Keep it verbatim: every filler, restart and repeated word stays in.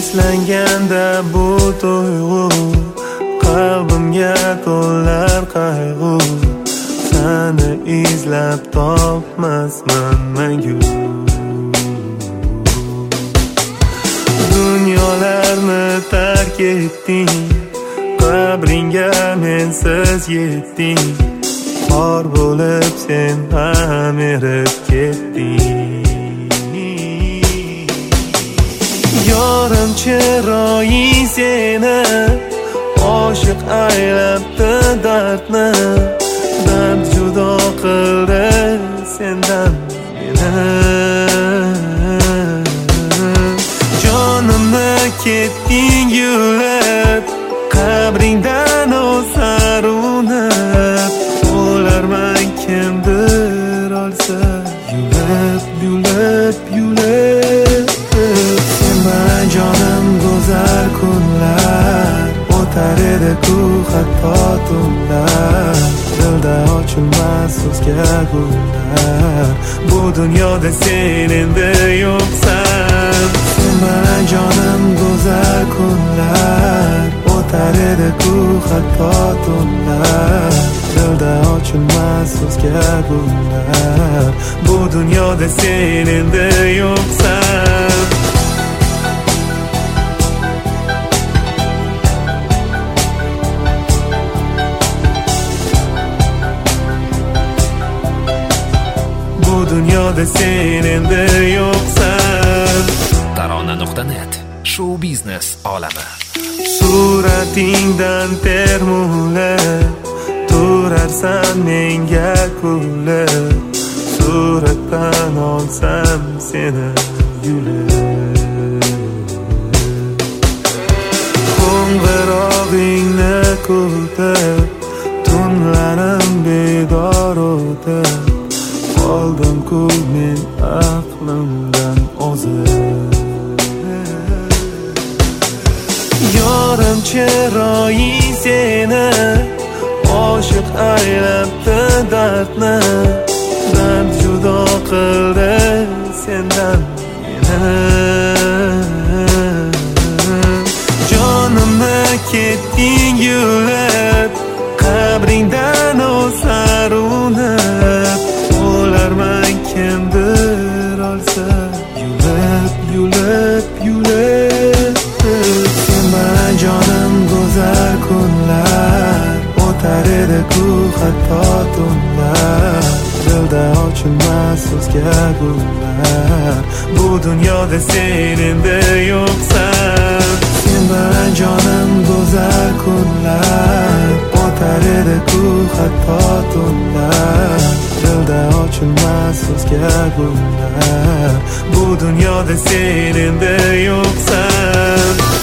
eslanganda bu tuyg'u qalbimga to'lar qayg'u. Seni izlab topmasman mangu. Dunyolarni tark etding, qabringga mensiz yetding. Xor bo'lib sen ham erib ketding. Yorim chiroyi seni oshiq aylabdi dardni. Dard judo qildi sendan meni. Jonimni ketding yulib, qabringdan o'sar unib. O'larman kimdir olsa yulib, yulib, yulib. Sen jonim go'zal kunlar, o'tar edi-ku hatto tunlar. Dilda ochilmas so'zga gullar, bu dunyoda sen endi yo'qsan. Sen bilan jonim go'zal kunlar, o'tar edi-ku hatto tunlar. Dilda ochilmas so'zga gullar, bu dunyoda sen endi yo'qsan. Dunyoda sen endi yo'qsan. Tarona nuqta net show biznes olami. Suratingdan termulib turarsan menga kulib. Suratdan olsam seni yulib. Qo'ng'irog'ingni kutib, tunlarim bedor o'tib. Qoldim-ku men aqlimdan ozib. Yorim chiroyi seni oshiq aylabdi dardni. Dard judo qildi sendan meni. Jonimni ketding yulib, qabringdan o'sar unib. O'larman kimdir olsa yulib, yulib, yulib. Sen bilan jonim go'zal kunlar, o'tar edi-ku hatto tunlar. Dilda ochilmas so'zga gullar, bu dunyoda sen endi yo'qsan. Sen bilan jonim go'zal kunlar, o'tar edi-ku hatto tunlar. Dilda ochilmas so'zga gullar, bu dunyoda sen endi yo'qsan.